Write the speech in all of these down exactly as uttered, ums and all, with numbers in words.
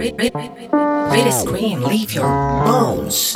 Ready scream, leave your bones.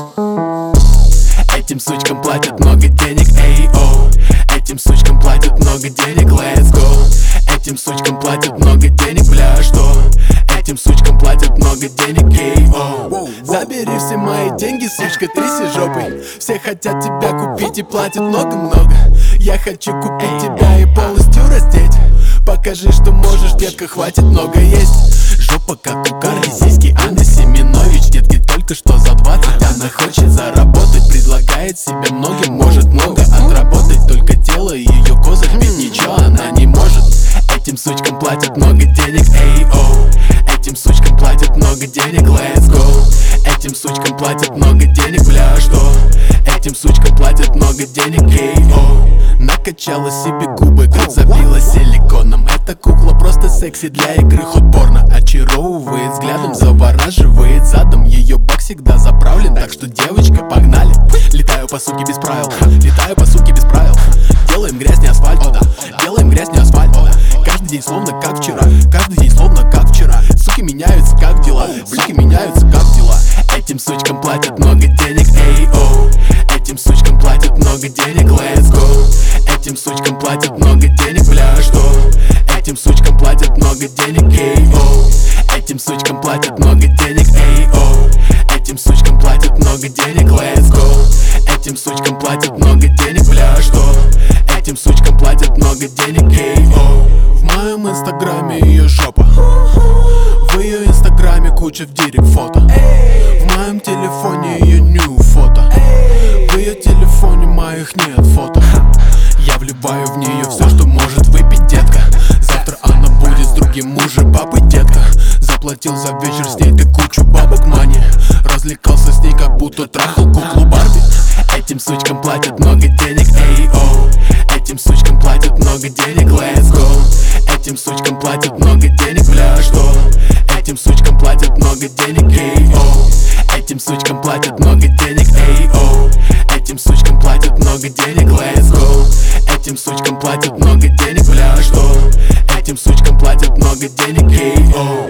Этим сучкам платят много денег, эй, оу. Этим сучкам платят много денег, let's go. Этим сучкам платят много денег, бля, что? Этим сучкам платят много денег, эй, оу. Забери все мои деньги, сучка, тряси жопой. Все хотят тебя купить и платят много-много. Я хочу купить тебя и полностью раздеть. Покажи, что можешь, детка, хватит много есть. Жопа как у Карди, сиськи Анны Семенович. Детки только что за двадцать, она хочет заработать. Предлагает себе многим, может много отработать. Только тело и ее козырь, ведь ничего она не может. Этим сучкам платят много денег, эй, оу. Этим сучкам платят много денег, let's go. Этим сучкам платят много денег, бля, что? Этим сучкам платят много денег, эй, оу. Накачала себе губы, как забила силиконом. Эта кукла просто секси для игры хот-порно. Очаровывает взглядом, завораживает задом. Ее бак всегда заправлен, так что, девочка, погнали. Летаю по суке без правил, летаю по суке без правил. Делаем грязь, не асфальт, делаем грязь, не асфальт. Каждый день словно как вчера, каждый день словно как вчера. Суки меняются, как дела, суки меняются, как дела. Этим сучкам платят много денег, эй, оу. Этим сучкам платят много денег, let's go. Этим сучкам платят много денег, бля, что? Этим сучкам платят много денег, эй, оу. Этим сучкам платят много денег, эй, оу. Этим сучкам платят много денег, let's go. Этим сучкам платят много денег, бля, что? Этим сучкам платят много денег, эй, оу. В моем инстаграме ее жопа, в ее инстаграме куча в директ фото. В моем телефоне ее ню фото, в ее телефоне моих нет фото. Я вливаю в нее все, что может выпить детка. Завтра она будет с другим мужем, папой, детка. Заплатил за вечер с ней ты кучу бабок мани. Развлекался с ней, как будто трахал куклу Барби. Этим сучкам платят много денег, эй, оу. Этим сучкам платят много денег, let's go. Этим сучкам платят много денег, бля, что? Этим сучкам платят много денег, эй, оу. Этим сучкам платят много денег, эй, оу. Этим сучкам платят много денег, let's go. Этим сучкам платят много денег, бля, что? Этим сучкам платят много денег, эй, оу.